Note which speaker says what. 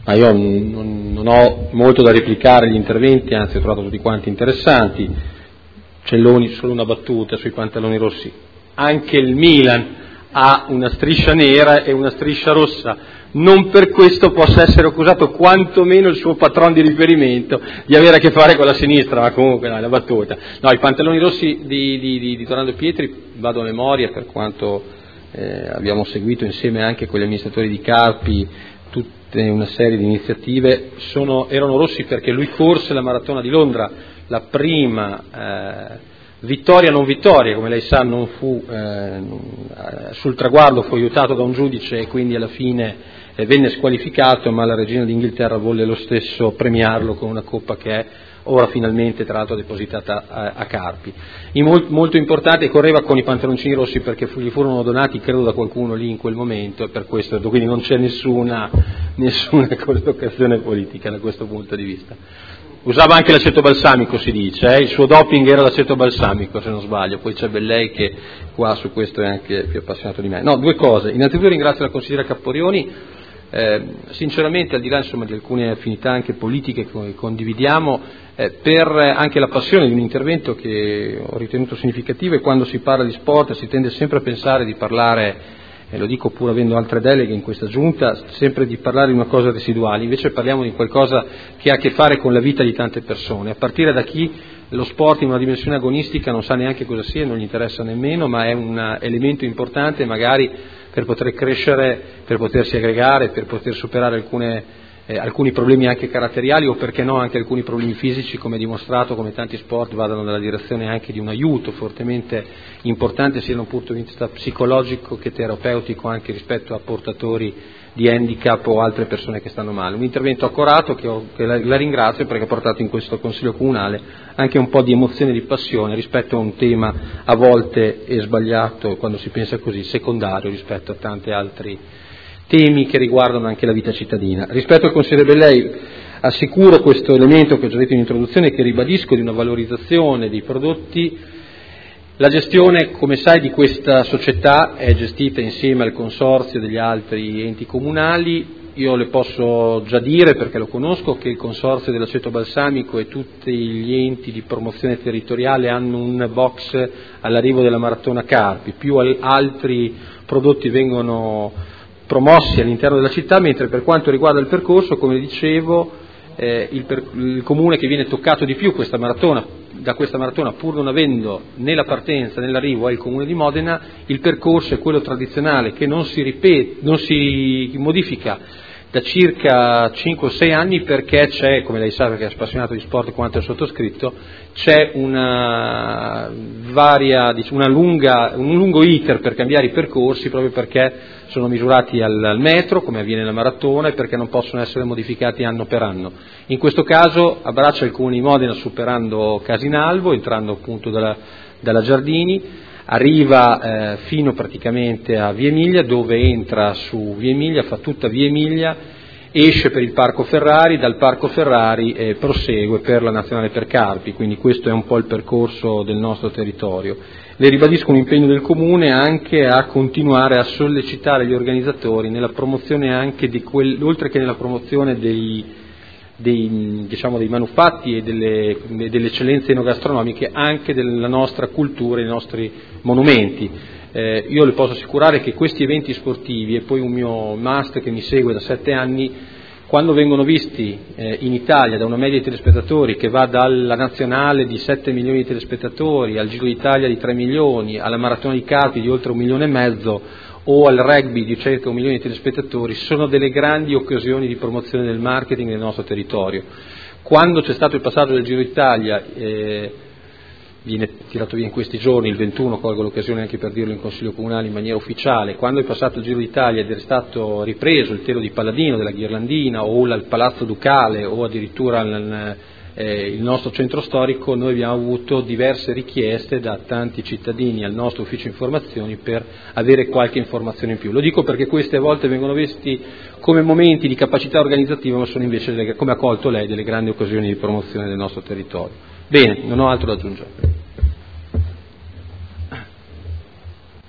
Speaker 1: Ma io non ho molto da replicare agli interventi, anzi ho trovato tutti quanti interessanti. Celloni, solo una battuta sui pantaloni rossi. Anche il Milan ha una striscia nera e una striscia rossa, non per questo possa essere accusato quantomeno il suo patron di riferimento di avere a che fare con la sinistra, ma comunque no, è una battuta. No, i pantaloni rossi di Tornado Pietri, vado a memoria per quanto abbiamo seguito insieme anche con gli amministratori di Carpi tutte una serie di iniziative, erano rossi perché lui corse la maratona di Londra, la prima vittoria non vittoria, come lei sa, non fu sul traguardo, fu aiutato da un giudice e quindi alla fine venne squalificato, ma la regina d'Inghilterra volle lo stesso premiarlo con una coppa che è ora finalmente tra l'altro depositata a Carpi. Molto importante, correva con i pantaloncini rossi perché gli furono donati credo da qualcuno lì in quel momento, e per questo quindi non c'è nessuna collocazione politica da questo punto di vista. Usava anche l'aceto balsamico, si dice, il suo doping era l'aceto balsamico se non sbaglio, poi c'è Bellei che qua su questo è anche più appassionato di me. No, due cose, innanzitutto ringrazio la consigliera Capporioni, sinceramente al di là insomma di alcune affinità anche politiche che condividiamo, per anche la passione di un intervento che ho ritenuto significativo, e quando si parla di sport si tende sempre a pensare di parlare, e lo dico pur avendo altre deleghe in questa giunta, sempre di parlare di una cosa residuale, invece parliamo di qualcosa che ha a che fare con la vita di tante persone, a partire da chi lo sport in una dimensione agonistica non sa neanche cosa sia, non gli interessa nemmeno, ma è un elemento importante magari per poter crescere, per potersi aggregare, per poter superare alcuni problemi anche caratteriali, o perché no anche alcuni problemi fisici, come dimostrato come tanti sport vadano nella direzione anche di un aiuto fortemente importante sia da un punto di vista psicologico che terapeutico anche rispetto a portatori di handicap o altre persone che stanno male. Un intervento accorato che la ringrazio perché ha portato in questo Consiglio Comunale anche un po' di emozione e di passione rispetto a un tema a volte è sbagliato, quando si pensa così, secondario rispetto a tanti altri temi che riguardano anche la vita cittadina. Rispetto al consigliere Bellei assicuro questo elemento che ho già detto in introduzione, che ribadisco, di una valorizzazione dei prodotti. La gestione, come sai, di questa società è gestita insieme al consorzio degli altri enti comunali. Io le posso già dire, perché lo conosco, che il consorzio dell'aceto balsamico e tutti gli enti di promozione territoriale hanno un box all'arrivo della maratona Carpi, più altri prodotti vengono promossi all'interno della città, mentre per quanto riguarda il percorso, come dicevo, il comune che viene toccato di più da questa maratona, pur non avendo né la partenza né l'arrivo, è il comune di Modena. Il percorso è quello tradizionale che non si modifica da circa 5 o 6 anni, perché c'è, come lei sa perché è appassionato di sport quanto è sottoscritto, c'è un lungo iter per cambiare i percorsi, proprio perché sono misurati al metro, come avviene nella maratona, e perché non possono essere modificati anno per anno. In questo caso abbraccia il comune di Modena superando Casinalvo, entrando appunto dalla Giardini, arriva fino praticamente a Via Emilia, dove entra su Via Emilia, fa tutta Via Emilia, esce per il Parco Ferrari, dal Parco Ferrari prosegue per la Nazionale per Carpi, quindi questo è un po' il percorso del nostro territorio. Le ribadisco un impegno del Comune anche a continuare a sollecitare gli organizzatori nella promozione anche oltre che nella promozione dei manufatti e delle eccellenze enogastronomiche, anche della nostra cultura e dei nostri monumenti. Io le posso assicurare che questi eventi sportivi, e poi un mio master che mi segue da 7 anni, quando vengono visti in Italia da una media di telespettatori che va dalla nazionale di 7 milioni di telespettatori al Giro d'Italia di 3 milioni, alla Maratona di Carpi di oltre 1,5 milioni, o al rugby di circa 1 milione di telespettatori, sono delle grandi occasioni di promozione del marketing del nostro territorio. Quando c'è stato il passaggio del Giro d'Italia, viene tirato via in questi giorni, il 21, colgo l'occasione anche per dirlo in Consiglio Comunale in maniera ufficiale, quando è passato il Giro d'Italia ed è stato ripreso il telo di Palladino della Ghirlandina, o il Palazzo Ducale, o addirittura il nostro centro storico, noi abbiamo avuto diverse richieste da tanti cittadini al nostro ufficio informazioni per avere qualche informazione in più. Lo dico perché queste a volte vengono visti come momenti di capacità organizzativa, ma sono invece, come ha colto lei, delle grandi occasioni di promozione del nostro territorio. Bene, non ho altro da aggiungere.